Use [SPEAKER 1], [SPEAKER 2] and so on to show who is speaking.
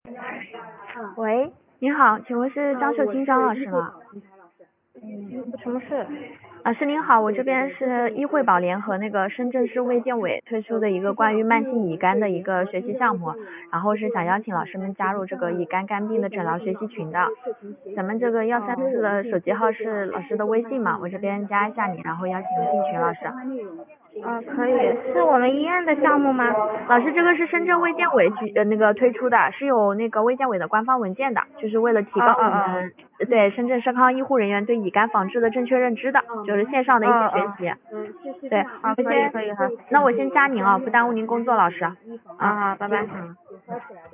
[SPEAKER 1] 喂，您好，请问是张秀清张老师吗？
[SPEAKER 2] 什么事？
[SPEAKER 1] 是您好，我这边是医惠保联和那个深圳市卫健委推出的一个关于慢性乙肝的一个学习项目，然后是想邀请老师们加入这个乙肝肝病的诊疗学习群的。咱们这个134的手机号是老师的微信嘛，我这边加一下你，然后邀请您进群，老师。
[SPEAKER 2] 可以，是我们医院的项目吗？
[SPEAKER 1] 老师，这个是深圳卫健委那个推出的，是有那个卫健委的官方文件的，就是为了提高我们对深圳社康医护人员对乙肝防治的正确认知的，就是线上的一些学习。对，
[SPEAKER 2] 可以，
[SPEAKER 1] 那我先加您啊，不耽误您工作，老师。
[SPEAKER 2] 好，拜拜。